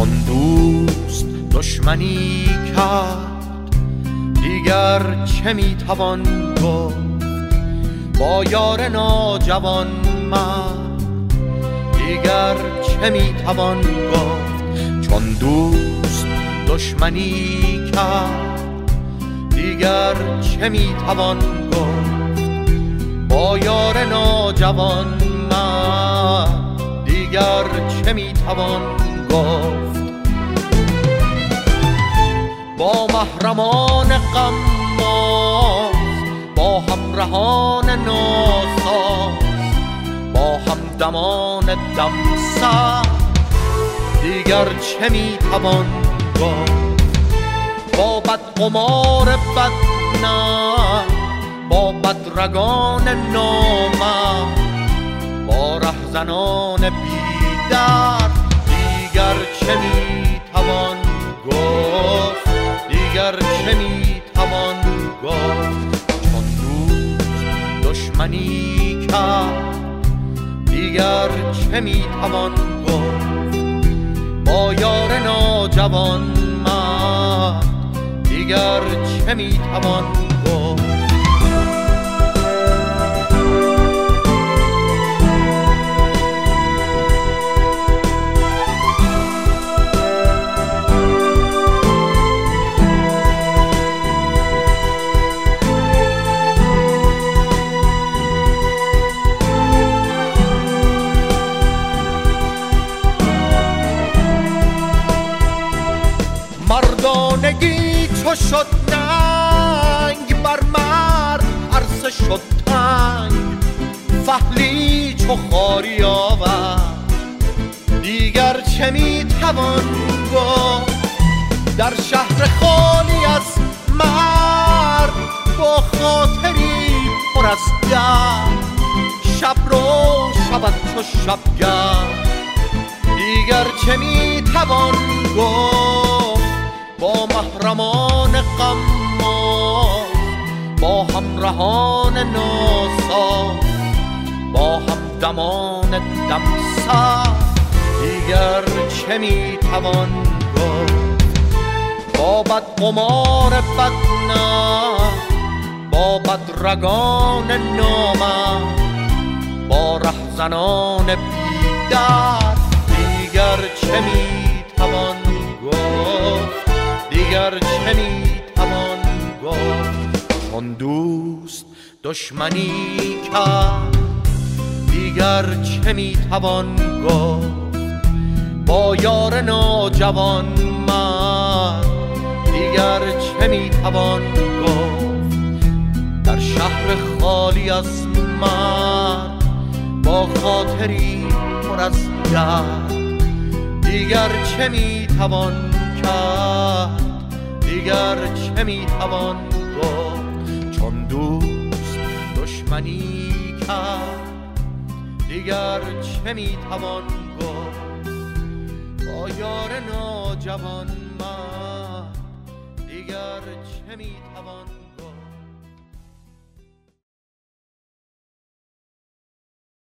چون دوست دشمنی کرد دیگر چه میتوان گفت؟ با یار ناجوان مرد دیگر چه میتوان گفت؟ چون دوست دشمنی کرد دیگر چه میتوان گفت؟ با یار ناجوان مرد دیگر چه میتوان گفت؟ با محرمان غماز، با همراهان ناساز، با همدمان دمسر دیگر چه میتوان گفت؟ با بدقمار بدنام، با بدرگان نامرد، با رهزنان بی‌درد دیگر چه میتوان گفت؟ دیگر چه میتوان گفت؟ چون دوست دشمنی کرد دیگر چه میتوان گفت؟ با یار ناجوان مرد دیگر چه میتوان گفت؟ مردانگی چو شد ننگ بر مرد عرصه شد تنگ، فحلی چو خواری آورد دیگر چه میتوان گفت؟ در شهر خالی از مرد با خاطری پر از درد، شب رو شود چو شبگرد دیگر چه میتوان گفت؟ با محرمان غماز، با همراهان ناساز، با همدمان دمسر دیگر چه میتوان گفت؟ با بدقمار بدنام، با بدرگان نامرد، با رهزنان بی‌درد دیگر چه میتوان گفت؟ دیگر چه میتوان گفت؟ چون دوست دشمنی کرد دیگر چه میتوان گفت؟ با یار ناجوان مرد دیگر چه میتوان گفت؟ در شهر خالی از مرد با خاطری پر از درد دیگر چه میتوان کرد؟ دیگر چه میتوان گفت؟ چون دوست دشمنی کرد دیگر چه میتوان گفت؟ با یار ناجوان مرد دیگر چه میتوان